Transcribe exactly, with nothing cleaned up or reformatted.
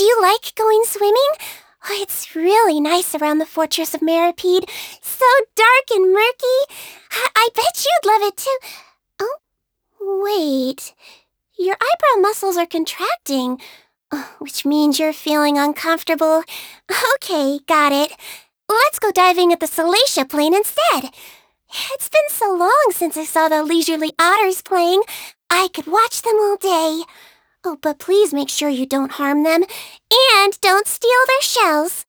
Do you like going swimming? Oh, it's really nice around the Fortress of Meropide. So dark and murky. I, I bet you'd love it too. Oh, wait. Your eyebrow muscles are contracting, uh, which means you're feeling uncomfortable. Okay, got it. Let's go diving at the Salacia Plain instead. It's been so long since I saw the leisurely otters playing. I could watch them all day. Oh, but please make sure you don't harm them, and don't steal their shells.